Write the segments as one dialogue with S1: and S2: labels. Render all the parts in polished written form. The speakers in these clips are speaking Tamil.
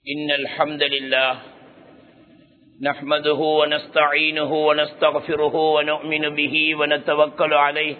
S1: إن الحمد لله نحمده ونستعينه ونستغفره ونؤمن به ونتوكل عليه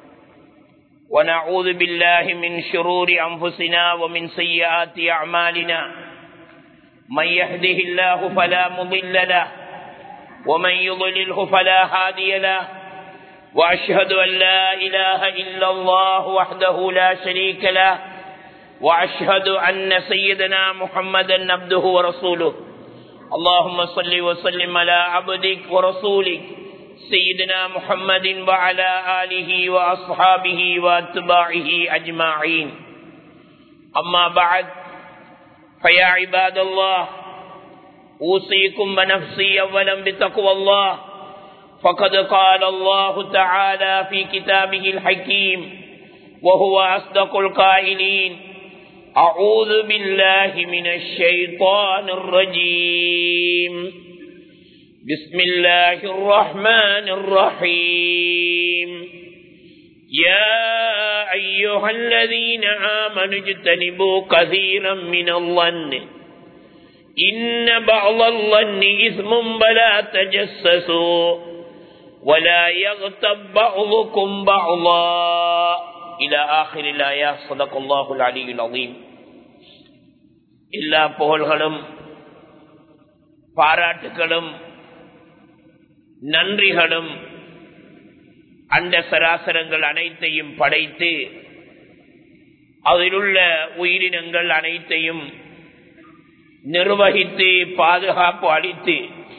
S1: ونعوذ بالله من شرور أنفسنا ومن سيئات أعمالنا من يهده الله فلا مضل له ومن يضلله فلا هادي له وأشهد أن لا إله إلا الله وحده لا شريك له وأشهد أن سيدنا محمدا عبده ورسوله اللهم صل وسلم على عبدك ورسولك سيدنا محمد وعلى آله وأصحابه وأتباعه أجمعين أما بعد فيا عباد الله أوصيكم ونفسي أولا بتقوى الله فقد قال الله تعالى في كتابه الحكيم وهو أصدق القائلين أعوذ بالله من الشيطان الرجيم بسم الله الرحمن الرحيم يا أيها الذين آمنوا اجتنبوا كثيرا من الظن إن بعض الظن إثم ولا تجسسوا ولا يغتب بعضكم بعضا إلى آخر الآية صدق الله العلي العظيم எல்லா புகழ்களும் பாராட்டுகளும் நன்றிகளும் அண்ட சராசரங்கள் அனைத்தையும் படைத்து அதிலுள்ள உயிரினங்கள் அனைத்தையும் நிர்வகித்து பாதுகாப்பு அளித்து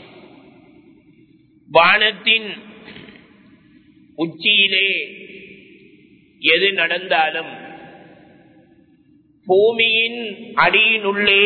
S1: வானத்தின் உச்சியிலே எது நடந்தாலும் பூமியின் அடியினுள்ளே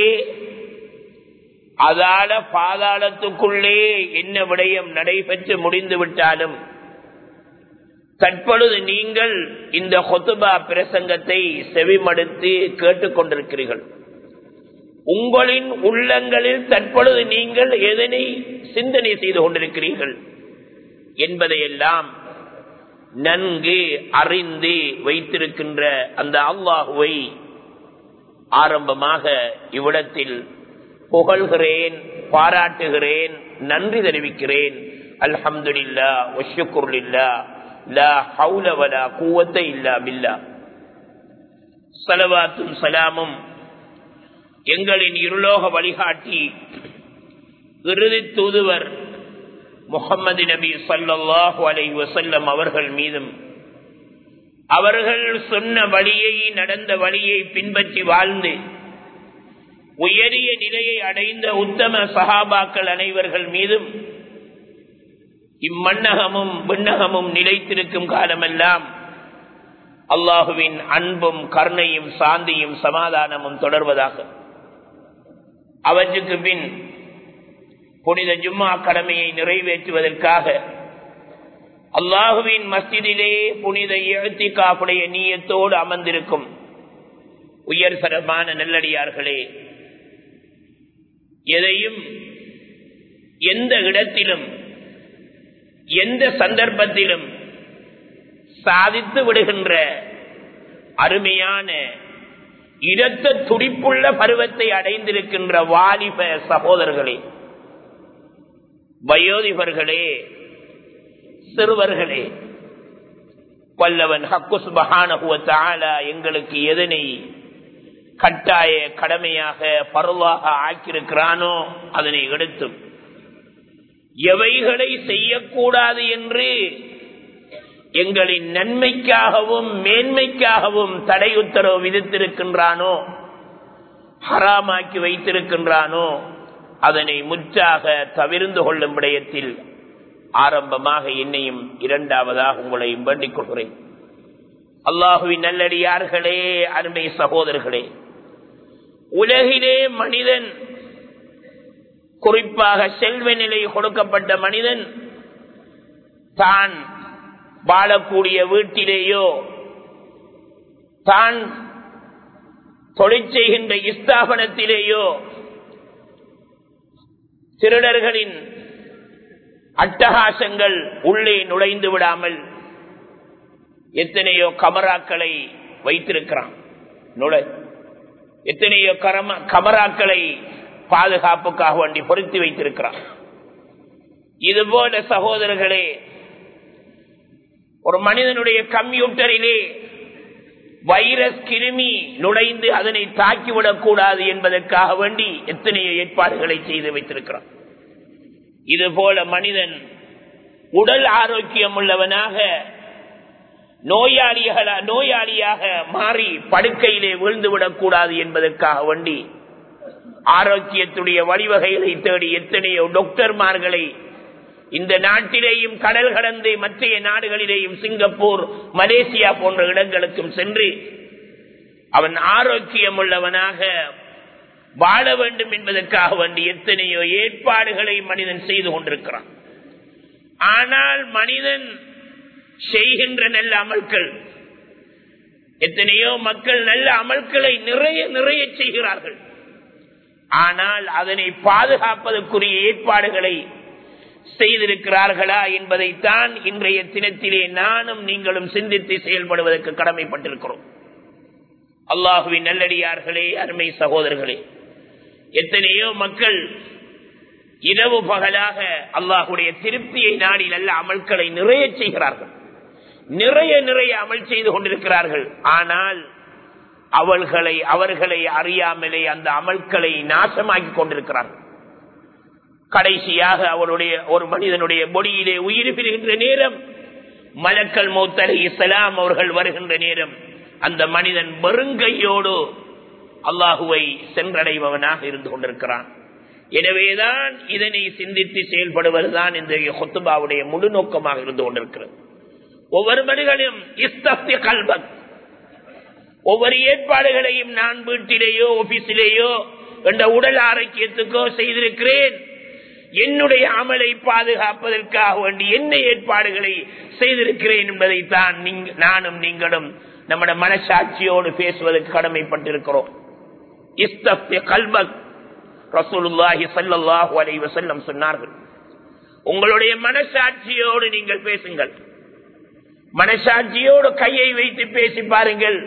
S1: அதால பாதாளத்துக்குள்ளே என்ன விடயம் நடைபெற்று முடிந்துவிட்டாலும் தற்பொழுது நீங்கள் இந்த ஹுத்பா பிரசங்கத்தை செவிமடுத்து கேட்டுக்கொண்டிருக்கிறீர்கள். உங்களின் உள்ளங்களில் தற்பொழுது நீங்கள் எதனை சிந்தனை செய்து கொண்டிருக்கிறீர்கள் என்பதையெல்லாம் நன்கு அறிந்து வைத்திருக்கின்ற அந்த அல்லாஹுவை ஆரம்பமாக இவ்விடத்தில் புகழ்கிறேன், பாராட்டுகிறேன், நன்றி தெரிவிக்கிறேன். அல்ஹம்துலில்லாஹ் வஷ்குருலில்லாஹ் லா ஹவுல வலா குவத்த இல்லா பில்லாஹ். ஸலவாத்தும் ஸலாமும் எங்களின் இருலோக வழிகாட்டி இறுதி தூதுவர் முஹம்மது நபி ஸல்லல்லாஹு அலைஹி வஸல்லம் அவர்கள் மீதும் அவர்கள் சொன்ன வழியை, நடந்த வழியை பின்பற்றி வாழ்ந்து உயரிய நிலையை அடைந்த உத்தம சஹாபாக்கள் அனைவர்கள் மீதும் இம்மண்ணகமும் விண்ணகமும் நிலைத்திருக்கும் காலமெல்லாம் அல்லாஹுவின் அன்பும் கருணையும் சாந்தியும் சமாதானமும் தொடர்வதாக. அவற்றுக்கு பின் புனித ஜும்மா கடமையை நிறைவேற்றுவதற்காக அல்லாஹுவின் மஸ்ஜிதிலே புனித இஅ்திகாஃபுடைய நியத்தோடு அமர்ந்திருக்கும் உயர்தரமான நல்லடியார்களே, எதையும் எந்த இடத்திலும் எந்த சந்தர்ப்பத்திலும் சாதித்து விடுகின்ற அருமையான இரத்த துடிப்புள்ள பருவத்தை அடைந்திருக்கின்ற வாலிப சகோதரர்களே, வயோதிபர்களே, சிறுவர்களே, வல்லவன் ஹக்கு சுப்ஹானஹு வ தஆலா எங்களுக்கு எதனை கட்டாய கடமையாக பர்வாக ஆக்கியிருக்கிறானோ அதனை எடுத்தும் எவைகளை செய்யக்கூடாது என்று எங்களின் நன்மைக்காகவும் மேன்மைக்காகவும் தடை உத்தரவு விதித்திருக்கின்றானோ, ஹராமாக்கி வைத்திருக்கின்றானோ அதனை முற்றாக தவிர்ந்து கொள்ளும் விடயத்தில் ஆரம்பமாக என்னையும் இரண்டாவதாக உங்களையும் வேண்டிக் கொள்கிறேன். அல்லாஹுவின் நல்லடியார்களே, அருமை சகோதரர்களே, உலகிலே மனிதன், குறிப்பாக செல்வ நிலை கொடுக்கப்பட்ட மனிதன், தான் வாழக்கூடிய வீட்டிலேயோ தான் தொழில் செய்கின்ற ஸ்தாபனத்திலேயோ திருடர்களின் அட்டகாசங்கள் உள்ளே நுழைந்து விடாமல் எத்தனையோ கமராக்களை வைத்திருக்கிறான். எத்தனையோ கமராக்களை பாதுகாப்புக்காக வேண்டி பொருத்தி வைத்திருக்கிறார். இதுபோல சகோதரர்களே, ஒரு மனிதனுடைய கம்ப்யூட்டரிலே வைரஸ் கிருமி நுழைந்து அதனை தாக்கிவிடக் கூடாது என்பதற்காக வேண்டி எத்தனையோ ஏற்பாடுகளை செய்து வைத்திருக்கிறார். இதுபோல மனிதன் உடல் ஆரோக்கியம் உள்ளவனாக நோயாளியாக மாறி படுக்கையிலே விழுந்துவிடக் கூடாது என்பதற்காக வேண்டி ஆரோக்கியத்துடைய வழிவகைகளை தேடி எத்தனையோ டாக்டர்மார்களை இந்த நாட்டிலேயும் கடல் கடந்து மற்ற நாடுகளிலேயும் சிங்கப்பூர், மலேசியா போன்ற இடங்களுக்கும் சென்று அவன் ஆரோக்கியம் உள்ளவனாக வாழ வேண்டும் என்பதற்காக வேண்டி எத்தனையோ ஏற்பாடுகளை மனிதன் செய்து கொண்டிருக்கிறான். ஆனால் மனிதன் செய்கின்ற நல்ல அமல்கள், எத்தனையோ மக்கள் நல்ல அமல்களை நிறைய நிறைய செய்கிறார்கள். ஆனால் அதனை பாதுகாப்பதற்குரிய ஏற்பாடுகளை செய்திருக்கிறார்களா என்பதைத்தான் இன்றைய தினத்திலே நானும் நீங்களும் சிந்தித்து செயல்படுவதற்கு கடமைப்பட்டிருக்கிறோம். அல்லாஹுவின் நல்லடியார்களே, அருமை சகோதரர்களே, எத்தனையோ மக்கள் இரவு பகலாக அல்லாஹுடைய திருப்தியை நாடி நல்ல அமல்களை நிறைய செய்கிறார்கள், நிறைய நிறைய அமல் செய்து கொண்டிருக்கிறார்கள். ஆனால் அவர்களை அறியாமலே அந்த அமல்களை நாசமாக்கி கொண்டிருக்கிறார்கள். கடைசியாக அவருடைய ஒரு மனிதனுடைய பொடியிலே உயிர் பிரிகின்ற நேரம், மலக்கல் மௌத் அலைஹிஸ்ஸலாம் அவர்கள் வருகின்ற நேரம், அந்த மனிதன் வெறுங்கையோடு அல்லாஹுவை சென்றடைபவனாக இருந்து கொண்டிருக்கிறான். எனவேதான் இதனை சிந்தித்து செயல்படுவதுதான் இந்த ஹுத்பாவுடைய முழு நோக்கமாக இருந்து கொண்டிருக்கிறது. ஒவ்வொரு மனிதனும் இஸ்தஃப்தி கல்பக், ஒவ்வொரு ஏற்பாடுகளையும் நான் வீட்டிலேயோ ஆபீஸிலேயோ என்ற உடல் ஆரோக்கியத்துக்கோ செய்திருக்கிறேன். என்னுடைய அமலை பாதுகாப்பதற்காக வேண்டி என்ன ஏற்பாடுகளை செய்திருக்கிறேன் என்பதைத்தான் நானும் நீங்களும் நம்முடைய மனசாட்சியோடு பேசுவதற்கு கடமைப்பட்டிருக்கிறோம். இஸ்தஃப்தி கல்பக், ரசூலுல்லாஹி ஸல்லல்லாஹு அலைஹி வஸல்லம் சொன்னார்கள், உங்களுடைய மனசாட்சியோடு நீங்கள் பேசுங்கள். மனசாட்சியோடு கையை வைத்து பேசி பாருங்கள்,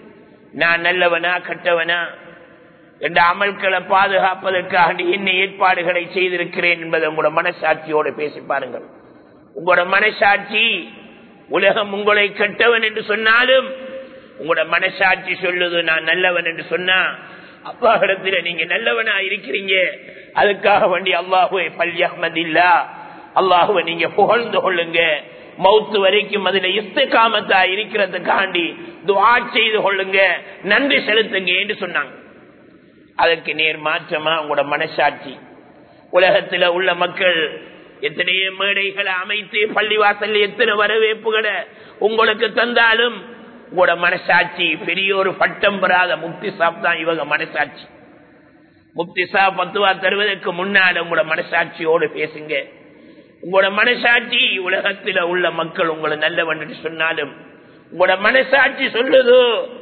S1: நான் நல்லவனா கெட்டவனா என்ற அமல்களை பாதுகாப்பதற்காக என்ன ஏற்பாடுகளை செய்திருக்கிறேன் என்பதை உங்களோட மனசாட்சியோடு பேசி பாருங்கள். உங்களோட மனசாட்சி உலகம் உங்களை கெட்டவன் என்று சொன்னாலும் உங்களோட மனசாட்சி சொல்லுது நான் நல்லவன் என்று சொன்னா, அல்லாஹ்விடத்துல நீங்க நல்லவனா இருக்கிறீங்க. அதுக்காக வேண்டி அல்லாஹுவை பல்யஹ்மதில்லா, அல்லாஹுவை நீங்க புகழ்ந்து கொள்ளுங்க. மௌத்து வரைக்கும் அதுல இஸ்திகாமத்தா இருக்கிறதுக்காண்டி துஆ செய்து கொள்ளுங்க, நன்றி செலுத்துங்க என்று சொன்னாங்க. அதற்கு நேர் மாற்றமா உங்களோட மனசாட்சி, உலகத்துல உள்ள மக்கள் எத்தனையோ மேடைகளை அமைத்து பள்ளிவாசல் எத்தனை வரவேற்புகளை உங்களுக்கு தந்தாலும் உங்களோட மனசாட்சி பெரிய ஒரு பட்டம் பெறாத முக்தி சாப் தான் இவங்க மனசாட்சி. முக்தி சாப் பத்துவா தருவதற்கு முன்னால உங்களோட மனசாட்சியோடு பேசுங்க. உங்களோட மனசாட்சி உலகத்தில் உள்ள மக்கள் உங்களை நல்லவன் என்று சொன்னாலும் உங்களோட மனசாட்சி சொல்லுது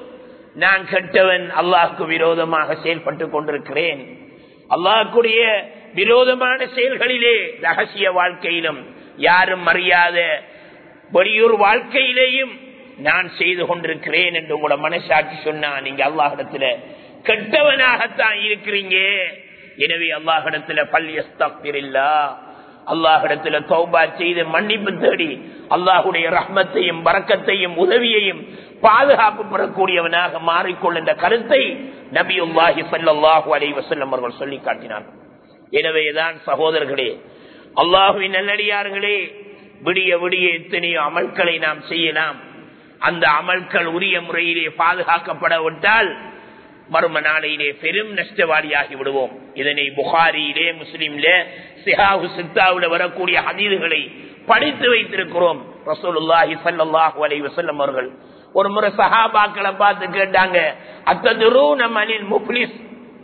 S1: நான் கெட்டவன், அல்லாஹ்க்கு விரோதமாக செயல்பட்டு கொண்டிருக்கிறேன். அல்லாஹ்க்குடைய விரோதமான செயல்களிலே ரகசிய வாழ்க்கையிலும் யாரும் அறியாத வெளியூர் வாழ்க்கையிலேயும் நான் செய்து கொண்டிருக்கிறேன் என்று உங்களோட மனசாட்சி சொன்னா நீங்க அல்லாஹ்விடத்துல கெட்டவனாகத்தான் இருக்கிறீங்க. எனவே அல்லாஹ்விடத்துல பல்யஸ்தக்பிரில்லாஹ், அல்லாஹ்விடத்துல தௌபா செய்து மன்னிப்பு தேடி அல்லாஹ்வுடைய ரஹ்மத்தையும் பரக்கத்தையும் உதவியையும் பாதுகாப்பு பெறக்கூடியவனாக மாறிக்கொள்ளும் கருத்தை நபியுல்லாஹி ஸல்லல்லாஹு அலைஹி வஸல்லம் அவர்கள் சொல்லி காட்டினார்கள். எனவேதான் சகோதரர்களே, அல்லாஹ்வின் நல்லடியார்களே, விடிய விடிய எத்தனையோ அமல்களை நாம் செய்யலாம். அந்த அமல்கள் உரிய முறையிலே பாதுகாக்கப்படவிட்டால் மர்ம நாளையிலே பெரும் நஷ்டவாளியாகி விடுவோம். இதனை புகாரியிலே முஸ்லிம்லே சிஹாஹு சித்தாவுல வரக்கூடிய ஹதீஸ்களை படித்து வைத்திருக்கிறோம். ரசூலுல்லாஹி ஸல்லல்லாஹு அலைஹி வஸல்லம் அவர்கள் ஒரு முறை சஹாபாக்களை பார்த்து கேட்டாங்க, அத்ததுரூன மனில் முஃப்லிஸ்,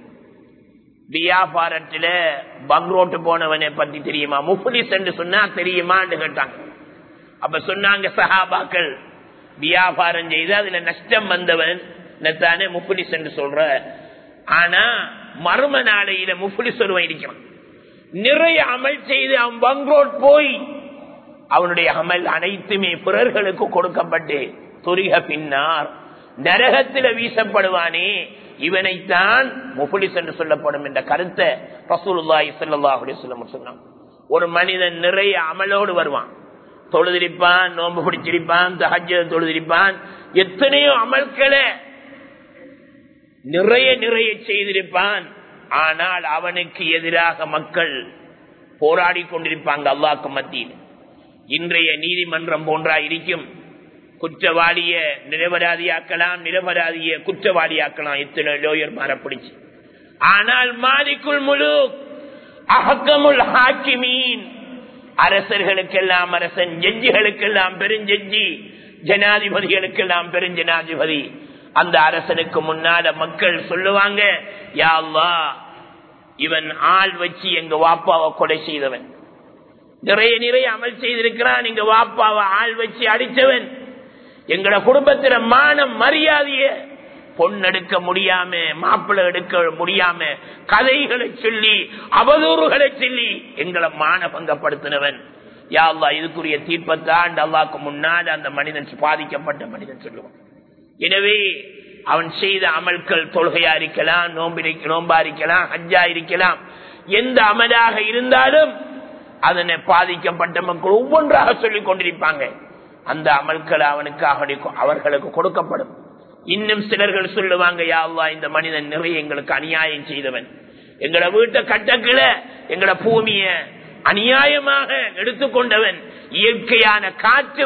S1: வியாபாரத்தில் பங்க்ரோட்டு போனவனை பத்தி தெரியுமா? முஃப்லிஸ் என்று சொன்னா தெரியுமான்னு கேட்டாங்க. அப்ப சொன்னாங்க சஹாபாக்கள், வியாபாரம் செய்து அதுல நஷ்டம் வந்தவன் தானே முஃப்லிஸ் என்று சொல்ற. ஆனா மர்ம நாளையில முஃப்லிஸ் ஒருவன் இருக்கிறான், நிறைய அமல் செய்து அவன் பங்க்ரோட் போய் அவனுடைய அமல் அனைத்துமே பிறர்களுக்கு கொடுக்கப்பட்டு துரிக பின்னார் நரகத்தில் வீசப்படுவானே, இவனைத்தான் முஃப்லிஸ் என்று சொல்லப்படும் என்ற கருத்தை ரசூலுல்லாஹி ஸல்லல்லாஹு அலைஹி வஸல்லம் சொன்னாங்க. ஒரு மனிதன் நிறைய அமலோடு வருவான், தொழுதிருப்பான், நோன்பு பிடிச்சிருப்பான், தஹஜ்ஜத் தொழுதிருப்பான், எத்தனையோ அமல்களை நிறைய நிறைய செய்திருப்பான். ஆனால் அவனுக்கு எதிராக மக்கள் போராடி கொண்டிருப்பாங்க அல்லாஹ்வுக்கு மத்தியில். இன்றைய நீதிமன்றம் போன்றா இருக்கும். குற்றவாளிய நிரபராதியாக்கலாம், நிரபராதிய குற்றவாளியாக்கலாம், எத்தனை லோயர் மாறப்பிடிச்சு. ஆனால் மாலிக்குல் முலூக் அஹ்கமுல் ஹாக்கிமீன், அரசர்களுக்கெல்லாம் அரசன், ஜட்ஜிகளுக்கெல்லாம் பெருஞ்சட்ஜி, ஜனாதிபதிகளுக்கெல்லாம் பெருஞ்சனாதிபதி. அந்த அரசனுக்கு முன்னால மக்கள் சொல்லுவாங்க, யா அல்லாஹ், இவன் ஆள் வச்சு எங்க வாப்பாவை கொலை செய்தவன், நிறைய நிறைய அமல் செய்திருக்கிறான், எங்க வாப்பாவை ஆள் வச்சு அடித்தவன், எங்கட குடும்பத்தில மானம் மரியாதைய பொண்ணெடுக்க முடியாம, மாப்பிள்ளை எடுக்க முடியாம, கதைகளை சொல்லி அவதூறுகளை சொல்லி எங்களை மானபங்கப்படுத்தினவன். யா அல்லாஹ், இதுக்குரிய தீர்ப்பத்தான் அல்லாஹ்வுக்கு முன்னால் அந்த மனிதன் பாதிக்கப்பட்ட மனிதன் சொல்லுவான். எனவே அவன் செய்த அமல்கள் தொழுகையா இருக்கலாம், நோம்பா இருக்கலாம், ஹஜ்ஜா இருக்கலாம், எந்த அமலாக இருந்தாலும் அதனை பாதிக்கப்பட்ட மக்கள் ஒவ்வொன்றாக சொல்லிக் கொண்டிருப்பாங்க. அந்த அமல்கள் அவர்களுக்கு கொடுக்கப்படும். இன்னும் சிலர்கள் சொல்லுவாங்க, யா அல்லாஹ், இந்த மனிதன் நிறைய எங்களுக்கு அநியாயம் செய்தவன், எங்களை வீட்டை கட்டக்கல, எங்களை பூமிய அநியாயமாக எடுத்துக்கொண்டவன், இயற்கையான காற்று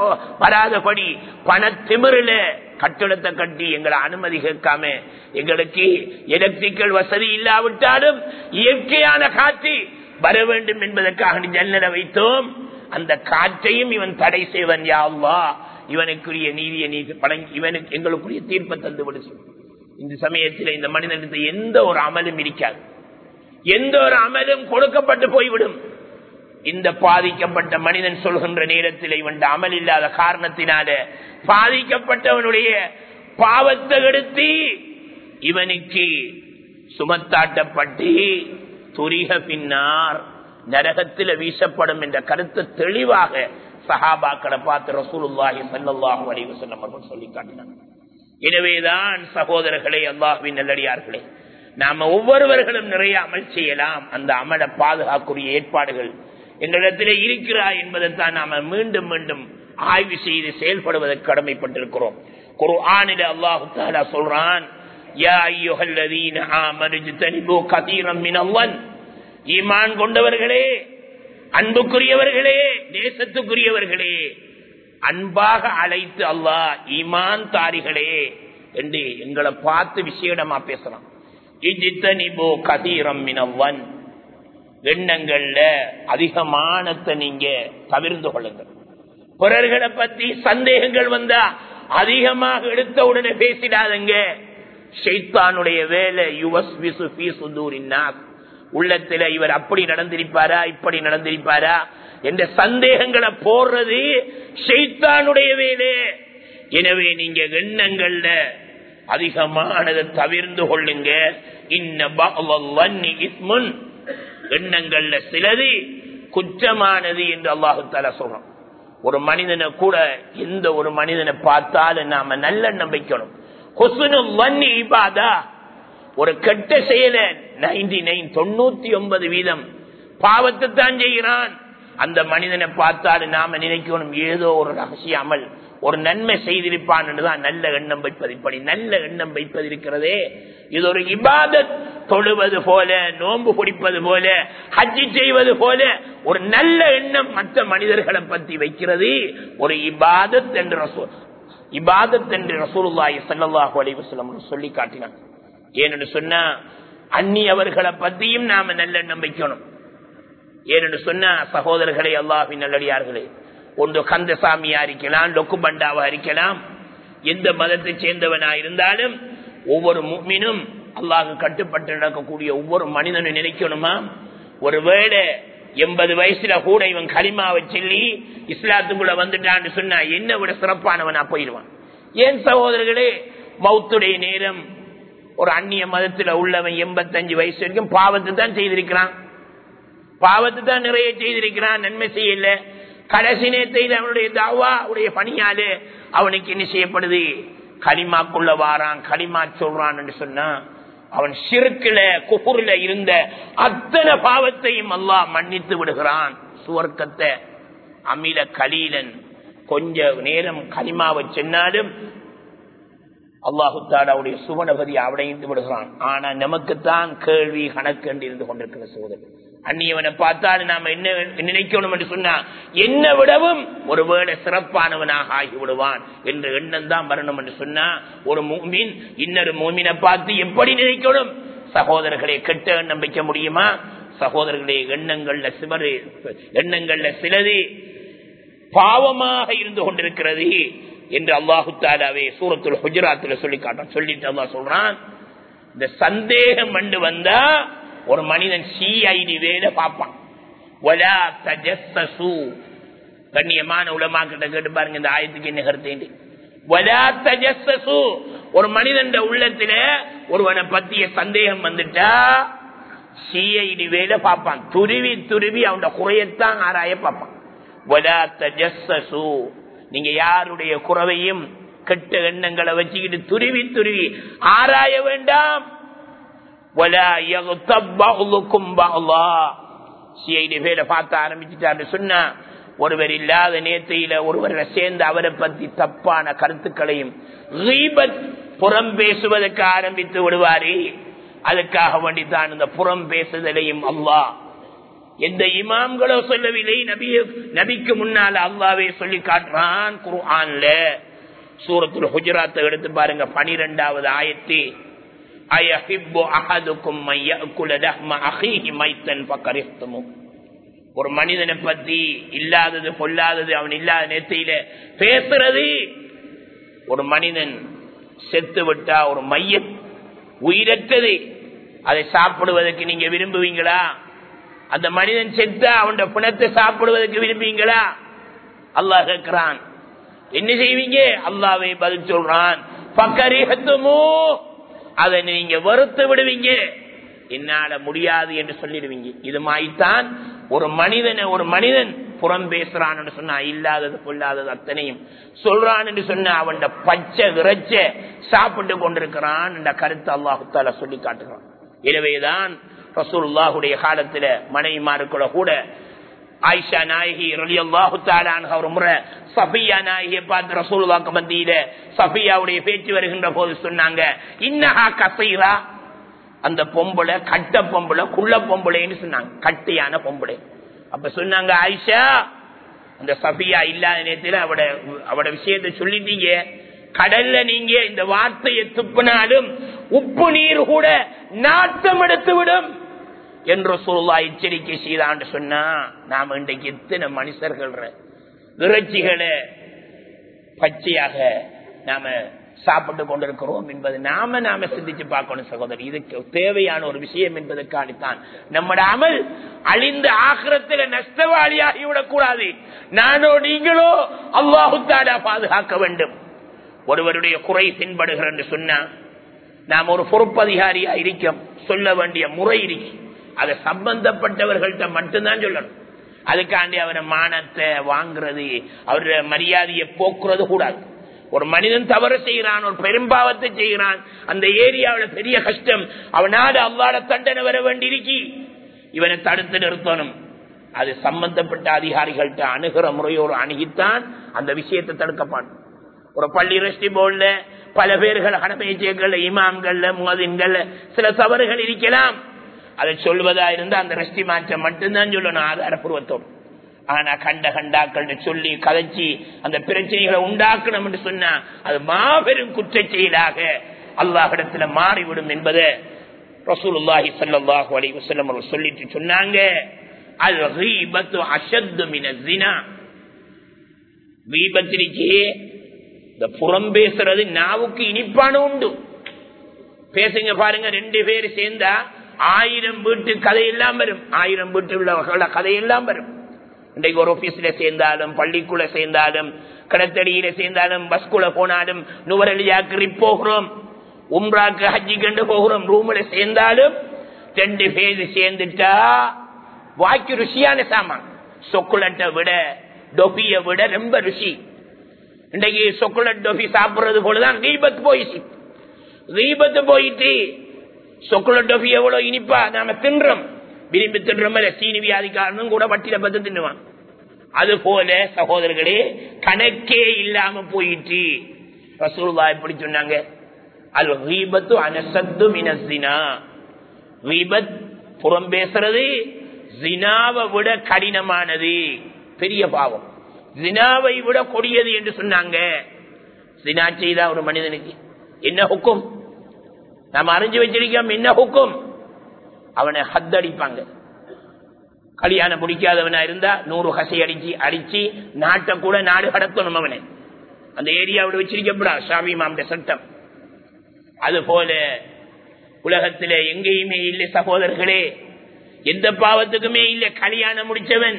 S1: வராதபடி பண திமிரில கட்டிடத்தை கட்டி எங்களை அனுமதி கேட்காம, எங்களுக்கு எலக்ட்ரிக்கல் வசதி இல்லாவிட்டாலும் இயற்கையான காற்று வர வேண்டும் என்பதற்காக ஜன்னலை வைத்தோம். அந்த காற்றையும் இவன் தடை செய்வன். யா அல்லாஹ், இவனுக்குரிய நீதியை நீ பழங்கி இவனுக்கு எங்களுக்குரிய தீர்ப்பை தந்து விடு. இந்த சமயத்தில் இந்த மனிதனுக்கு எந்த ஒரு அமலும் இருக்காது, எந்த ஒரு அமலும் கொடுக்கப்பட்டு போய்விடும். இந்த பாதிக்கப்பட்ட மனிதன் சொல்கின்ற நேரத்தில் இவன் அமல் இல்லாத காரணத்தினால பாதிக்கப்பட்டவனுடைய பாவத்தை எடுத்து இவனுக்கு சுமத்தாட்டப்பட்டு துரிக பின்னார் நரகத்தில் வீசப்படும் என்ற கருத்தை தெளிவாக சஹாபாக்களை பார்த்து ரசூலுல்லாஹி ஸல்லல்லாஹு அலைஹி வஸல்லம் அவர்கள் சொல்லி காட்டினார். எனவேதான் சகோதரர்களே, அல்லாஹ்வின் நல்லடியார்களே, நாம ஒவ்வொருவர்களும் நிறைய அமல் செய்யலாம். அந்த அமலை பாதுகாக்கூடிய ஏற்பாடுகள் எங்களிடத்திலே இருக்கிறாய் என்பதைத்தான் நாம மீண்டும் மீண்டும் ஆய்வு செய்து செயல்படுவதற்கு கடமைப்பட்டிருக்கிறோம். குர்ஆனிலே அல்லாஹ் தஆலா சொல்றான், யா அய்யுஹல்லதீன ஆமனு ஜ்தனிபு கதீரம் மினல் ஈமான் கொண்டவர்களே, அன்புக்குரியவர்களே, தேசத்துக்குரியவர்களே, அன்பாக அழைத்து அல்லாஹ் ஈமான் தாரிகளே என்று எங்களை பார்த்து விசேடமா பேசலாம். இஜ்தனிபு கதீரம் மினல், எண்ணங்கள்ல அதிகமானத்தை நீங்க தவிர்த்து கொள்ளுங்கள். பிறர்களை பத்தி சந்தேகங்கள் வந்தா அதிகமாக எடுத்த உடனே பேசிடாதங்க. ஷைத்தானுடைய வேலை யுவஸ்விசு ஃபீ சுதூரின் நாஸ், உள்ளத்துல இவர் அப்படி நடந்திருப்பாரா இப்படி நடந்திருப்பாரா என்ற சந்தேகங்களை போடுறது ஷைத்தானுடைய வேலை. எனவே நீங்க எண்ணங்கள்ல அதிகமானதை தவிர்த்து கொள்ளுங்க. இன்ன பஅலல்லன்னி இஸ்முன், எண்ணங்கள்ல சிலது குற்றமானது என்று அல்லாஹ் தஆலா சொல்றான். ஒரு மனிதனை கூட எந்த ஒரு மனிதனை பார்த்தாலும் நாம நல்லெண்ணம் வைக்கணும். ஹுஸ்னுல் வன்னி இபாதா, ஒரு கெட்ட செயல 99% பாவத்தை தான் செய்கிறான். அந்த மனிதனை பார்த்தாலும் நாம நினைக்கணும் ஏதோ ஒரு ரகசிய அமல், ஒரு நன்மை செய்திருப்பான் என்றுதான் நல்ல எண்ணம் வைப்பது. இப்படி நல்ல எண்ணம் வைப்பது இருக்கிறதே, இது ஒரு இபாதத். தொழுவது போல, நோன்பு பிடிப்பது போல, ஹஜ்ஜி செய்வது போல ஒரு நல்ல எண்ணம் மற்ற மனிதர்களை பற்றி வைக்கிறது ஒரு இபாதத் என்று ரசூலுல்லாஹி ஸல்லல்லாஹு அலைஹி வஸல்லம் சொல்லி காட்டினார். ஏனென்று சொன்னா அந்நியவர்களை பற்றியும் நாம நல்லெண்ணம் வைக்கணும். ஏனென்று சொன்னா சகோதரர்களே, அல்லாஹ்வின் நல்லடியார்களே, ஒன்று கந்தசாமியா இருக்கலாம், லொக்கு பண்டாவா இருக்கலாம், எந்த மதத்தை சேர்ந்தவனா இருந்தாலும் ஒவ்வொரு முஃமினும் அல்லாஹ்க்கு கட்டுப்பட்டு நடக்கக்கூடிய ஒவ்வொரு மனிதனும் நினைக்கணுமா, ஒருவேளை 80 வயசுல கூட இவன் கலிமாவை சொல்லி இஸ்லாத்துக்குள்ள வந்துட்டான்னு சொன்னா என்ன விட சிறப்பானவனா போயிடுவான். ஏன் சகோதரர்களே, மௌத்துடைய நேரம் ஒரு அந்நிய மதத்துல உள்ளவன் 85 வயசு வரைக்கும் பாவத்தை தான் செய்திருக்கிறான், பாவத்தை தான் நிறைய செய்திருக்கிறான், நன்மை செய்யல. கடைசி நேரத்தில் அவனுடைய தாவா உடைய பணியாலே அவனுக்கு என்ன செய்யப்படுது, கலிமாக்குள்ள வாரான், கலிமா சொல்றான் என்று சொன்னா அவன் ஷிர்க்ல குஃப்ர்ல இருந்த அத்தனை பாவத்தையும் அல்லாஹ் மன்னித்து விடுகிறான். சுவர்க்கத்தை அமில கலீலன் கொஞ்ச நேரம் கலிமாவை சொன்னாலும் அல்லாஹு தஆலாவுடைய சுவனபதி அடைந்து விடுகிறான். ஆனா நமக்குத்தான் கேள்வி கணக்கு என்று இருந்து கொண்டிருக்கிற சோதனை. அந்நியவனை பார்த்தாலும் நாம என்ன நினைக்கணும் என்று சொன்னா என்ன விடவும் ஒருவேளை சிறப்பானவனாக ஆகிவிடுவான் என்ற எண்ணம் தான் வரணும் என்று சொன்னா ஒரு மூமின் இன்னொரு மூமினை பார்த்து எப்படி நினைக்கணும்? சகோதரர்களை கெட்ட எண்ணம் வைக்க முடியுமா? சகோதரர்களே, எண்ணங்கள்ல சிலது பாவமாக இருந்து கொண்டிருக்கிறது என்று அல்லாஹு தஆலாவே சூரத்துல் ஹுஜராத்தில் சொல்லி காட்டான். சொல்லிட்டு அல்லாஹ் சொல்றான், இந்த சந்தேகம் கண்டு வந்தா ஒரு மனிதன் சிஐடி வேலை பார்ப்பான். வலா தஜஸ்ஸசு, கண்ணியமான உலமாக்கிட்ட கேட்டு பாருங்க இந்த ஆயத்துக்கு என்ன கருத்து. வலா தஜஸ்ஸசு, ஒரு மனிதன் உள்ளத்துல ஒருவனை பத்திய சந்தேகம் வந்துட்டா சிஐடி வேலை பார்ப்பான். துருவி துருவி அவன் குறையத்தான் ஆராய பார்ப்பான். வலா தஜஸ்ஸசு, நீங்க யாருடைய குறவையும் கெட்ட எண்ணங்களை வச்சுக்கிட்டு துருவி துருவி ஆராய வேண்டாம். பார்த்த ஆரம்பிச்சுட்டாரு சொன்னா ஒருவர் இல்லாத நேர்த்தையில ஒருவரை சேர்ந்து அவரை பத்தி தப்பான கருத்துக்களையும் புறம் பேசுவதற்கு ஆரம்பித்து விடுவாரு. அதுக்காக வேண்டித்தான் இந்த புறம் பேசுதலையும் அல்லாஹ் எந்த இமாம்களோ சொல்லவில்லை, நபிக்கு முன்னால அல்லாஹ்வே சொல்லி காட்டுறான் குர்ஆன்ல. சூரத்துல் ஹுஜராத் எடுத்து பாருங்க 12வது ஆயத்து. அயஹிப்பு அஹதுக்கும் மய்யகுல லஹ்ம அஹீஹி மைத்தன் ஃபகரிஹ்துமு, ஒரு மனிதனை பத்தி இல்லாதது பொல்லாதது அவன் இல்லாத நேரத்தில பேசுறது. ஒரு மனிதன் செத்து விட்டா ஒரு மையத் உயிரற்றது, அதை சாப்பிடுவதற்கு நீங்க விரும்புவீங்களா? அந்த மனிதன் செத்தா அவன் பிணத்தை சாப்பிடுவதற்கு விரும்புவீங்களா? அல்லாஹ் கேட்கிறான். என்ன செய்வீங்க? அல்லாஹ்வே பதில் சொல்றான், ஃபகரிஹ்துமு, அதை நீங்க வெறுத்து விடுவீங்க, என்னால முடியாது என்று சொல்லிடுவீங்க. இது மாதிரிதான் ஒரு மனிதன் புறம் பேசுறான் என்று சொன்னா இல்லாதது பொல்லாதது அத்தனையும் சொல்றான் என்று சொன்னா அவன் பச்சை இறைச்ச சாப்பிட்டு கொண்டிருக்கிறான் என்ற கருத்து அல்லாஹு தஆலா சொல்லி காட்டுகிறான். எனவேதான் ரசூலுல்லாஹுடைய காலத்துல மனைவிமாருக்குள்ள கூட ஆயிஷா நாயகி ரலியல்லாஹு தஆலா அன்ஹா ஒரு முறை சஃபியா நாயகியை பார்த்து ரசூலுல்லாஹ்க்கு மத்தியில சஃபியாவுடைய பேச்சு வருகின்ற போது சொன்னாங்க, இன்னஹா கஸீரா, அந்த பொம்பளை கட்ட பொம்பளை குள்ள பொம்பளைன்னு சொன்னாங்க, கட்டியான பொம்பளை. அப்ப சொன்னாங்க, ஆயிஷா அந்த சஃபியா இல்லாத நேரத்தில் அவட விஷயத்தை சொல்லிட்டீங்க, கடல்ல நீங்க இந்த வார்த்தையை துப்பினாலும் உப்பு நீர் கூட நாட்டம் எடுத்து விடும் என்று ரசூலுல்லாஹ் எச்சரிக்கை செய்தான்னு சொன்னா, நாம இன்றைக்கு எத்தனை மனுஷர்கள் இறைச்சிகளை பச்சையாக நாம சாப்பிட்டு கொண்டிருக்கிறோம் என்பது நாம சிந்திச்சு பார்க்கணும் சகோதரி. இதுக்கு தேவையான ஒரு விஷயம் என்பதற்காகத்தான் நம்முடைய அமல் அழிந்த ஆகிரத்தில் நஷ்டவாளியாகிவிடக் கூடாது. நானோ நீங்களோ அல்லாஹு தஆலா பாதுகாக்க வேண்டும். ஒருவருடைய குறை தென்படுகிற என்று சொன்னா நாம் ஒரு பொறுப்பதிகாரியா இருக்கோம், சொல்ல வேண்டிய முறை இருக்கு. அதை சம்பந்தப்பட்டவர்கள்ட்ட மட்டும்தான் சொல்லணும். அதுக்காண்டி அவரை மானத்தை வாங்குறது, அவருடைய மரியாதையை போக்குறது கூடாது. ஒரு மனிதன் தவறு செய்கிறான், ஒரு பெரும்பாவத்தை செய்கிறான், அந்த ஏரியாவில் பெரிய கஷ்டம், அவனால அல்லாஹ்வுடைய தண்டனை வர வேண்டியிருக்கு, இவனை தடுத்து நிறுத்தணும். அது சம்பந்தப்பட்ட அதிகாரிகள்ட்ட அணுகிற முறையோடு அணுகித்தான் அந்த விஷயத்தை தடுக்கப்பான். ஒரு பள்ளி ரெஸ்டி போர்டுல பல பேர்கள் ஹனபேஜியர்கள் இமாம்கள்ல முஅதின்கள்ல சில தவறுகள் இருக்கலாம். அதை சொல்வதா இருந்தா அந்த ரெஸ்டி மாற்றம் மட்டும்தான் சொல்லணும் ஆதாரப்பூர்வத்தோடு. ஆனா கண்டாக்கள் சொல்லி கதைச்சி அந்த பிரச்சனைகளை உண்டாக்கணும் என்று சொன்னா அது மாபெரும் குற்றச் செயலாக அல்லாஹ்விடத்துல மாறிவிடும் என்பதை ரசூலுல்லாஹி ஸல்லல்லாஹு அலைஹி வஸல்லம் அவர்கள் சொல்லிட்டு சொன்னாங்க, அல் கீபத்து அஷத்து மினஸ் ஸினா. கீபத்திற்கு இந்த புறம் பேசுறது நாவுக்கு இனிப்பான உண்டு. பேசுங்க பாருங்க, 2 பேர் சேர்ந்தா 1000 வீட்டு கதையெல்லாம் வரும், 1000 வீட்டு உள்ளவர்கள கதையெல்லாம் வரும். இன்றைக்கு ஒரு ஆபீஸ்ல சேர்ந்தாலும், பள்ளிக்குள்ள சேர்ந்தாலும், கடத்தடியில சேர்ந்தாலும், பஸ்குள்ள போனாலும், நுவரெலியா ட்ரிப் போகிறோம், உம்ராக்கு ஹஜ்ஜி கண்டு போகிறோம், ரூம்ல சேர்ந்தாலும் 2 பேர் சேர்ந்துட்டா வாய்க்கு ருசியான சாமான். சொக்குலட்டை விட டொபியை விட ரொம்ப ருசி. இன்றைக்கு சாக்லேட் டோஃபி சாப்பிடுறது போலதான் கீபத் போயிடுச்சு. கீபத்து போயிட்டு சாக்லேட் டோஃபி எவ்வளவு இனிப்பா நாம தின்றோம், விரும்பி தின்றோம். சீனி வியாதிக்காரனும் கூட வட்டியில பத்து தின்னுவான். அது போல சகோதரர்களே கணக்கே இல்லாம போயிட்டு ரசூலுல்லாஹ் எப்படி சொன்னாங்க, அல் கீபத்து அனசத்து மினஸ் ஸினா. கீபத் புறம் பேசுறது ஜினாவை விட கடினமானது, பெரிய பாவம், ஜினாவை விட கொடியது என்று சொன்னாங்க. ஜினா செய்தா ஒரு மனிதனுக்கு என்ன ஹுக்கும் நாம அறிஞ்சு வச்சிருக்கோம். என்ன ஹுக்கும்? அவனை ஹத் அடிப்பாங்க. கல்யாணம் பிடிக்காதவனா இருந்தா 100 ஹசை அடிச்சு நாட்டை கூட நாடு கடத்தணும். அவனை அந்த ஏரியாவோட வச்சிருக்கப்படா ஷாஃபி இமாமுடைய சட்டம். அது போல உலகத்திலே எங்கேயுமே இல்லை சகோதரர்களே, எந்த பாவத்துக்குமே இல்லை. கல்யாணம் முடிச்சவன்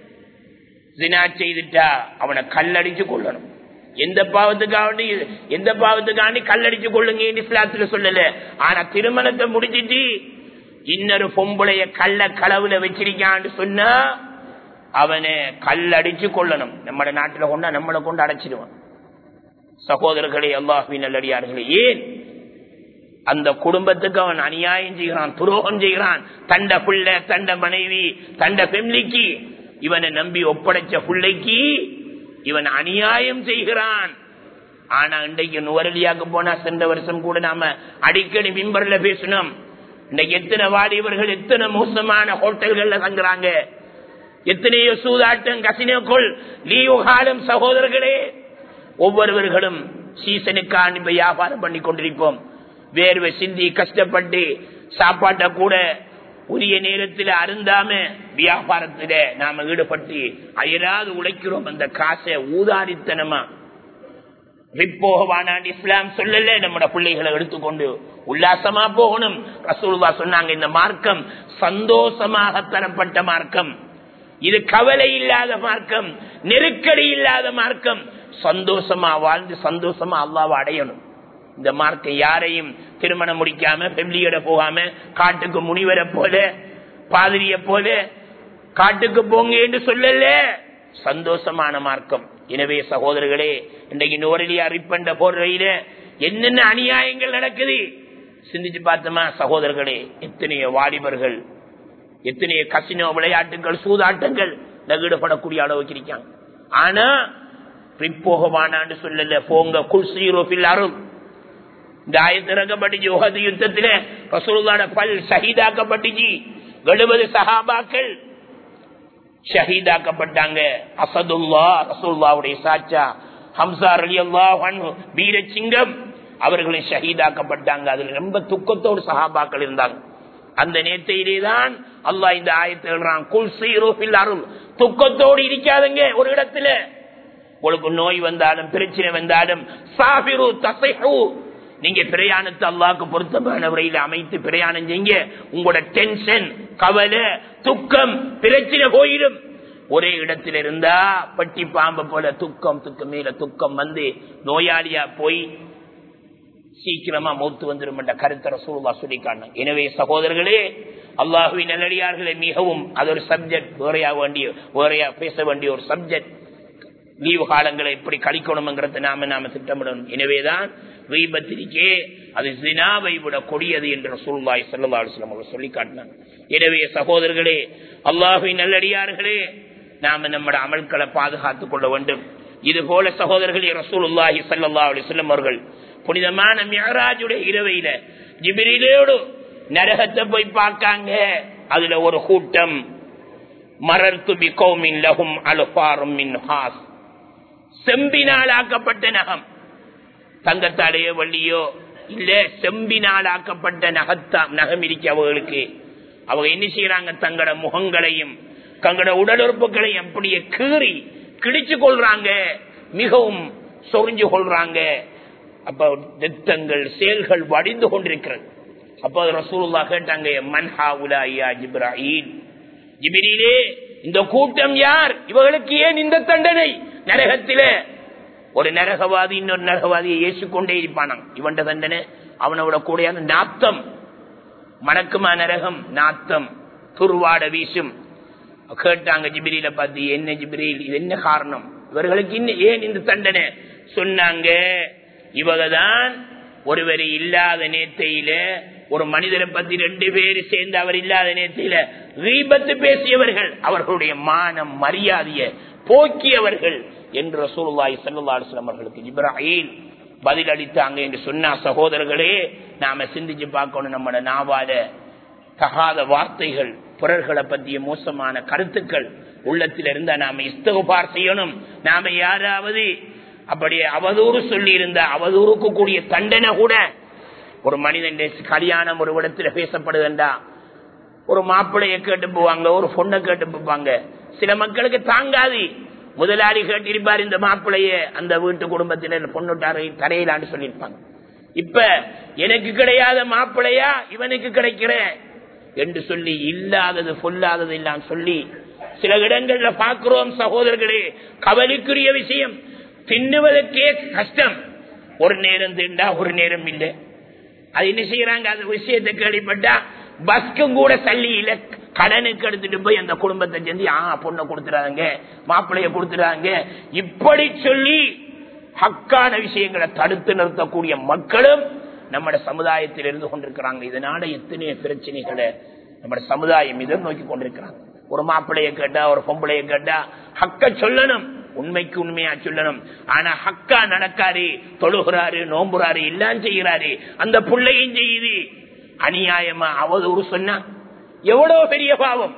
S1: ஜினா செய்துட்டா அவனை கல்லடிச்சு கொள்ளணும். எந்த பாவத்துக்காண்டி கல்லடிச்சு கொள்ளுங்க இஸ்லாத்துல சொல்லல. ஆனா திருமணத்தை முடிச்சிட்டு இன்னொரு பொம்பளைய கள்ள களவுல வச்சிருக்கான்னு சொன்னா அவனை கல்லடிச்சு கொள்ளணும். நம்ம நாட்டுல கொண்டா நம்மளை கொண்டு அடைச்சிடுவான். சகோதரர்களே, அல்லாஹ்வின் நல்லடியார்களே, ஏன் அந்த குடும்பத்துக்கு அவன் அநியாயம் செய்கிறான், துரோகம் செய்கிறான். தண்ட பிள்ளை, தண்ட மனைவி, தண்ட ஃபேமிலிக்கு, இவனை நம்பி ஒப்படைச்ச பிள்ளைக்கு இவன் அநியாயம் செய்கிறான். ஆனா இன்றைக்கு நுவரலியாக்கு போனா சென்ற வருஷம் கூட நாம அடிக்கடி மிம்பர்ல பேசணும். இன்னைக்கு எத்தனை வாலிபர்கள் எத்தனை மோசமான ஹோட்டல்கள்ல தங்குறாங்க, எத்தனையோ சூதாட்டம், கசினோக்கள், லீவு காலம். சகோதரர்களே, ஒவ்வொருவர்களும் சீசனுக்கான வியாபாரம் பண்ணி கொண்டிருப்போம். வேர்வை சிந்தி கஷ்டப்பட்டு சாப்பாட்டை கூட உரிய நேரத்தில் அருந்தாம வியாபாரத்தில நாம ஈடுபட்டு அயராது உழைக்கிறோம். அந்த காசை ஊதாரித்தனமா போகவானான் இஸ்லாம் சொல்லல. நம்ம பிள்ளைகளை எடுத்துக்கொண்டு உல்லாசமா போகணும். ரசூலுல்லாஹ் சொன்னாங்க, இந்த மார்க்கம் சந்தோஷமாக தரப்பட்ட மார்க்கம், இது கவலை இல்லாத மார்க்கம், நெருக்கடி இல்லாத மார்க்கம். சந்தோஷமா வாழ்ந்து சந்தோஷமா அல்லாஹ்வை அடையணும். இந்த மார்க்கம் யாரையும் திருமணம் முடிக்காம ஃபேமிலியோட போகாம காட்டுக்கு முனிவரை போல பாதிரிய போல காட்டுக்கு போங்க என்று சொல்லல, சந்தோஷமான மார்க்கம். எனவே சகோதரர்களே, இன்றைக்கு நுவரெலியா ரிப்பண்ட போடுறையில என்னென்ன அநியாயங்கள் நடக்குது சிந்திச்சு பார்த்தோமா சகோதரர்களே? எத்தனையோ வாலிபர்கள், எத்தனையோ கசினோ விளையாட்டுகள், சூதாட்டங்கள் ஈடுபடக்கூடிய அளவுக்கு இருக்காங்க. ஆனா ரிப்போகவானான்னு சொல்லல, போங்க குல்சீரோஃபில் அருள். இந்த ஆயத்திறக்கப்பட்டுச்சு உஹது யுத்தத்தில ரசூலுல்லாஹ்வோட பல் ஷஹீதாக்கப்பட்டுச்சு. 70 சஹாபாக்கள் ஷஹீதாக்கப்பட்டாங்க. அசதுல்லா ரசூலுல்லாஹ்வுடைய சாச்சா ஹம்சா ரலியல்லாஹு அன்ஹு வீரசிங்கம் அவர்களும் ஷஹீதாக்கப்பட்டாங்க. அதுல ரொம்ப துக்கத்தோடு சஹாபாக்கள் இருந்தாங்க. அந்த நேரத்திலேதான் அல்லாஹ் இந்த ஆயத்தை எழுறான், குல் சீரு ஃபில் அருள். துக்கத்தோடு இருக்காதங்க ஒரு இடத்துல. உங்களுக்கு நோய் வந்தாலும் பிரச்சனை வந்தாலும் சாபிரு தஸைஹு, நீங்க பிரயாணத்தை அல்லாஹ்வுக்கு பொருத்தமான முறையில் அமைத்து பிரயாணம் செய்யுங்க. உங்களோட டென்ஷன், கவலை, துக்கம், பிரச்சனை போயிடும். ஒரே இடத்துல இருந்தா பட்டி பாம்பு போல துக்கம் மேல துக்கம் வந்து நோயாளியா போய் சீக்கிரமா மௌத்து வந்துடும் என்ற கருத்தை ரசூலுல்லாஹ் சொல்லிக்காங்க. எனவே சகோதரர்களே, அல்லாஹ்வின் நல்லடியார்களே, மிகவும் அது ஒரு சப்ஜெக்ட், வேறையா பேச வேண்டிய ஒரு சப்ஜெக்ட். லீவு காலங்களை எப்படி கழிக்கணும்ங்கிறத நாம திட்டமிடணும். எனவேதான் கீபத்திற்கே அது ஜினாவை விட கொடியது என்று ரசூலுல்லாஹி ஸல்லல்லாஹு அலைஹி வஸல்லம் அவர்கள் சொல்லி காட்டினாங்க. எனவே சகோதரர்களே, அல்லாஹ்வின் நல்லடியார்களே, நாம நம்முடைய அமல்களை பாதுகாத்துக் கொள்ள வேண்டும். இது போல சகோதரர்களே, ரசூலுல்லாஹி ஸல்லல்லாஹு அலைஹி வஸல்லம் அவர்கள் புனிதமான மிஅராஜுடைய இரவையில ஜிப்ரீலோடு நரகத்தை போய் பார்க்காங்க. அதுல ஒரு கூட்டம், மரர்து பிகௌமின் லஹும் அல்ஃபாரும் மின் ஹாஸ், செம்பினால் ஆக்கப்பட்ட நகம், தங்கத்தாலேயோ வள்ளியோ இல்ல, செம்பினால் ஆக்கப்பட்ட நகம் இருக்க அவர்களுக்கு. அவங்க என்ன செய்யறாங்க, தங்களோட முகங்களையும் தங்களோட உடல் உறுப்புகளையும் அப்படியே கீறி கிழிச்சு கொள்றாங்க, மிகவும் சொரிஞ்சு கொள்றாங்க. அப்ப ரத்தங்கள், செயல்கள் வடிந்து கொண்டிருக்கிறது. அப்ப ரசூலுல்லாஹ் கேட்டாங்க, மன் ஹாவுலா யா ஜிப்ராயில், ஜிப்ரீலே இந்த கூட்டம் யார், இவர்களுக்கு ஏன் இந்த தண்டனை? நரகத்திலே ஒரு நரகவாதி இன்னொரு நரகவாதியை ஏசிக்கொண்டே இருப்பானாம். இவன் தண்டனை அவனோட கூட நாத்தம் மணக்குமா, நரகம் நாத்தம் துர்வாட வீசும். கேட்டாங்க ஜிப்ரீல பார்த்து, என்ன ஜிப்ரீல், இது என்ன காரணம், இவர்களுக்கு ஏன் இந்த தண்டனை? சொன்னாங்க, இவங்கதான் ஒருவர் இல்லாத நேரத்தையில ஒரு மனிதரை பத்தி 2 பேர் சேர்ந்து அவர் இல்லாத நேரத்தில் கீபத்து பேசியவர்கள், அவர்களுடைய மானம் மரியாதையை போக்கியவர்கள் என்று ரசூலுல்லாஹி ஸல்லல்லாஹு அலைஹி வஸல்லம் அவர்களுக்கு ஜிப்ராயில் பதில் அளித்தாங்க என்று சொன்ன சகோதரர்களே, நாம சிந்திச்சு பார்க்கணும். நம்ம நாவால தகாத வார்த்தைகள், பிறர்களை பற்றிய மோசமான கருத்துக்கள் உள்ளத்தில் இருந்தா நாம இஸ்திக்பார் செய்யணும். நாம யாராவது அப்படியே அவதூறு சொல்லி இருந்தா அவதூறுக்கு கூடிய தண்டனை கூட ஒரு மனிதன் கல்யாணம் ஒரு இடத்துல பேசப்படுதுண்டா ஒரு மாப்பிள்ளைய கேட்டு போவாங்க, ஒரு பொண்ணை கேட்டு போவாங்க. சில மக்களுக்கு தாங்காது. முதலாளி கேட்டிருப்பார் இந்த மாப்பிள்ளைய, அந்த வீட்டு குடும்பத்தினர் பொண்ணு தரையிலான்னு சொல்லியிருப்பாங்க. இப்ப எனக்கு கிடையாத மாப்பிள்ளையா இவனுக்கு கிடைக்கிற என்று சொல்லி இல்லாதது பொல்லாதது இல்லான்னு சொல்லி சில இடங்கள்ல பார்க்கிறோம் சகோதரர்களே. கவலைக்குரிய விஷயம், தின்னுவதற்கே கஷ்டம். ஒரு நேரம் திண்டா ஒரு நேரம் இல்லை. அது என்ன செய்யறாங்க, அந்த விஷயத்தை கேள்விப்பட்டா பஸ்க்கும் கூட சல்லி இல்ல, கடனுக்கு எடுத்துட்டு போய் அந்த குடும்பத்தை சேர்ந்து பொண்ணை கொடுத்துறாங்க, மாப்பிள்ளைய கொடுத்துறாங்க. இப்படி சொல்லி ஹக்கான விஷயங்களை தடுத்து நிறுத்தக்கூடிய மக்களும் நம்ம சமுதாயத்தில் இருந்து கொண்டிருக்கிறாங்க. இதனால எத்தனையோ பிரச்சனைகளை நம்ம சமுதாயம் இதை நோக்கி கொண்டிருக்கிறாங்க. ஒரு மாப்பிள்ளைய கேட்டா ஒரு பொம்பளைய கேட்டா ஹக்க சொல்லணும், உண்மைக்கு உண்மையா சொல்லணும். ஆனா ஹக்கா நடக்காரு, தொழுகிறாரு, நோம்புறாரு, எல்லாம் செய்கிறாரு, அந்த பிள்ளையும் செய்யுது. அநியாயமா அவதூறு சொன்னா எவ்வளவு பெரிய பாவம்,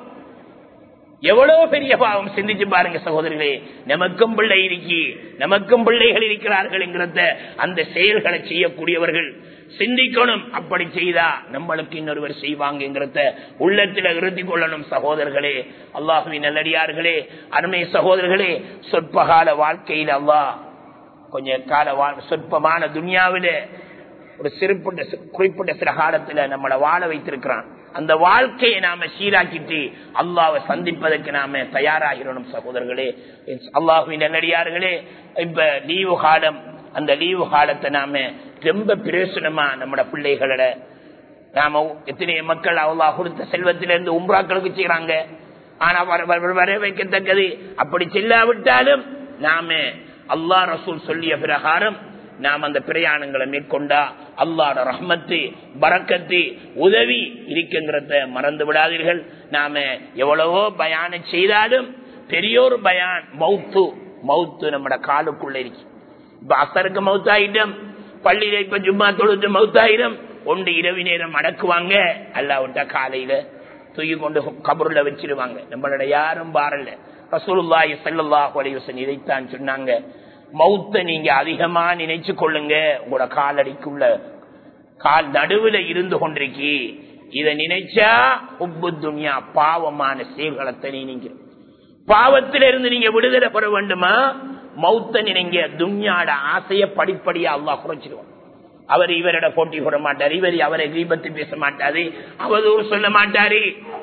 S1: எவ்வளவு பெரிய பாவம். சிந்திச்சு பாருங்க சகோதரர்களே. நமக்கும் பிள்ளை இருக்கி, நமக்கும் பிள்ளைகள் இருக்கிறார்கள் என்கிறத அந்த செயல்களை செய்யக்கூடியவர்கள் சிந்திக்கணும். அப்படி செய்தா நம்மளுக்கு இன்னொருவர் செய்வாங்கிறத உள்ளத்தில் இறுதி கொள்ளணும் சகோதரர்களே. அல்லாஹுவின் நல்லடியார்களே, அருமை சகோதரர்களே, சொற்பகால வாழ்க்கையில் அல்லாஹ் கொஞ்சம் கால சொற்பமான துன்யாவில ஒரு குறிப்பிட்ட சில காலத்துல நம்மளை வாழ வைத்திருக்கிறான். அந்த வாழ்க்கையை நாம சீராக்கிட்டு அல்லாஹ்வை சந்திப்பதற்கு நாம தயாராகிறோம் சகோதரர்களே. அல்லாஹுவின் நல்லடியார்களே, இப்ப லீவு காலம், அந்த லீவு காலத்தை நாம ரொம்ப பிரயோசனமா நம்மட பிள்ளைகளோட நாம எத்தனை மக்கள் அல்லாஹ் கொடுத்த செல்வத்திலிருந்து உம்ராக்களுக்கு செய்யறாங்க. ஆனா வர வைக்கத்தக்கது. அப்படி செல்லாவிட்டாலும் நாம அல்லாஹ் ரசூல் சொல்லிய பிரகாரம் நாம் அந்த பிரயாணங்களை மேற்கொண்டா அல்லாஹ்வோட ரஹ்மத்து, பரக்கத்து, உதவி இருக்குங்கிறத மறந்து விடாதீர்கள். நாம எவ்வளவோ பயான செய்தாலும் பெரியோர் பயான் மௌத்து நம்மட காலுக்குள்ள இருக்கு. இப்ப அசருக்கு மௌத்தாயிட்டம், பள்ளியில இப்ப ஜும்மா தொழுது மௌத்தாயிரம், ஒன்று இரவு நேரம் அடக்குவாங்க, அல்லாஹ்விட்ட காலையில தூக்கி கொண்டு கபருல வச்சிருவாங்க. நம்மளோட யாரும் பாரல. ரசூலுல்லாஹி ஸல்லல்லாஹு அலைஹி வஸல்லம் இதைத்தான் சொன்னாங்க, மௌத்த நீங்க அதிகமா நினைச்சு கொள்ளுங்க. உங்களோட காலடிக்குள்ள கால் நடுவுல இருந்து கொண்டிருக்கி, இதை நினைச்சா உப்பு துன்யா பாவமான செயல்களை நீங்க பாவத்திலிருந்து நீங்க விடுதலை பெற வேண்டுமா, மௌத்த நினைங்க. துன்யாட ஆசைய படிப்படியா அல்லாஹ் குறைச்சிடுவான். அவர் இவரோட போட்டி போட மாட்டாரு, இவர் அவரை கீபத்து பேச மாட்டாரு, அவதூறு சொல்ல மாட்டாரு.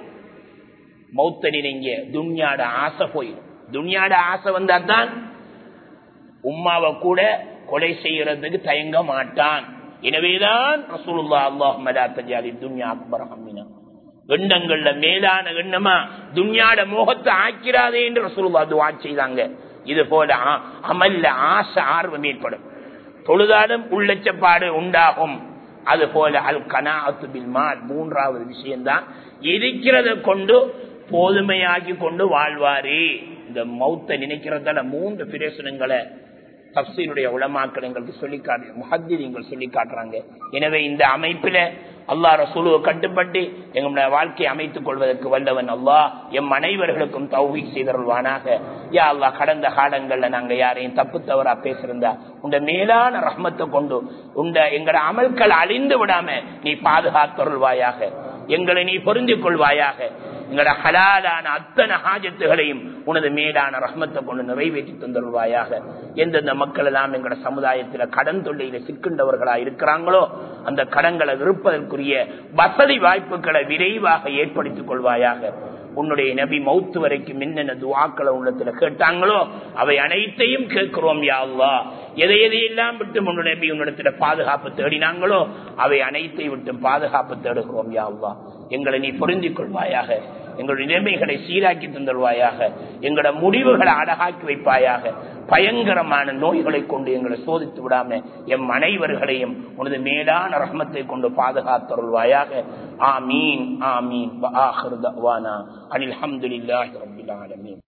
S1: மௌத்த நினைங்க. துன்யாட ஆசை போயிடும். துன்யாட ஆசை வந்தாதான் உம்மாவை கூட கொலை செய்யறதுக்கு தயங்க மாட்டான். எனவேதான் ரசூலுல்லாஹ் அல்லாஹும்ம லா தஜாலி துன்யா அக்பர ஹம்மினா, எண்ணங்கள்ல மேலான எண்ணமா துன்யாட மோகத்தை ஆக்கிறாதே என்று ரசூலுல்லாஹ் துஆ செய்தாங்க. இது போல அமல்ல ஆசை ஆர்வம் ஏற்படும், தொழுதாலும் உள்ளச்சப்பாடு உண்டாகும். அது போல அல் கனாஅத்து பில் மால், மூன்றாவது விஷயம்தான் இருக்கிறத கொண்டு போதுமையாக்கி கொண்டு வாழ்வாரு. இந்த மௌத்தை நினைக்கிறதால 3 பிரயோசனங்களை தஃசீருடைய உலமாக்கள் எங்களுக்கு சொல்லிக்காட்டு, முஹத்திரீன்கள் சொல்லி காட்டுறாங்க. எனவே இந்த அமைப்பில அல்லாஹ் ரசூலுவை கட்டுப்பட்டு எங்களுடைய வாழ்க்கையை அமைத்துக் கொள்வதற்கு வல்லவன் அல்லாஹ் எம் அனைவர்களுக்கும் தௌஃபீக் செய்தருள்வானாக. யா அல்லாஹ், கடந்த காலங்கள்ல நாங்க யாரையும் தப்பு தவறா பேசியிருந்தா உண்ட மேலான ரஹ்மத்தை கொண்டு எங்களோட அமல்கள் அழிந்து விடாம நீ பாதுகாத்தருள்வாயாக, எங்களை நீ பொருந்திக் கொள்வாயாக. எங்களோட ஹலாலான அத்தனை ஹாஜத்துகளையும் உனது மேலான ரஹ்மத்தை கொண்டு நிறைவேற்றி தந்தருள்வாயாக. எந்தெந்த மக்கள் எல்லாம் எங்களோட சமுதாயத்துல கடன் தொல்லையில சிக்கின்றவர்களா இருக்கிறாங்களோ அந்த கடன்களை விருப்பதற்குரிய வசதி வாய்ப்புகளை விரைவாக ஏற்படுத்திக் கொள்வாயாக. உன்னுடைய நபி மௌத்து வரைக்கும் என்னென்ன துஆக்களை உள்ளத்துல கேட்டாங்களோ அவை அனைத்தையும் கேட்கிறோம் யா அல்லாஹ். எதையெல்லாம் விட்டு உன்னுடைய நபி உன்னிடத்துல பாதுகாப்பு தேடினாங்களோ அவை அனைத்தை விட்டு பாதுகாப்பு தேடுகிறோம் யா அல்லாஹ். எங்களை நீ பொருந்திக் கொள்வாயாக. எங்களுடைய நிலைமைகளை சீராக்கி தந்தல்வாயாக. எங்களோட முடிவுகளை அழகாக்கி வைப்பாயாக. பயங்கரமான நோய்களை கொண்டு எங்களை சோதித்து விடாம எம் அனைவர்களையும் உனது மேலான ரஹ்மத்தை கொண்டு பாதுகாத்தருள்வாயாக. ஆமீன் ஆமீன். வஆகிரு தஅவானா அனில் ஹம்துலில்லாஹி ரப்பில் ஆலமீன்.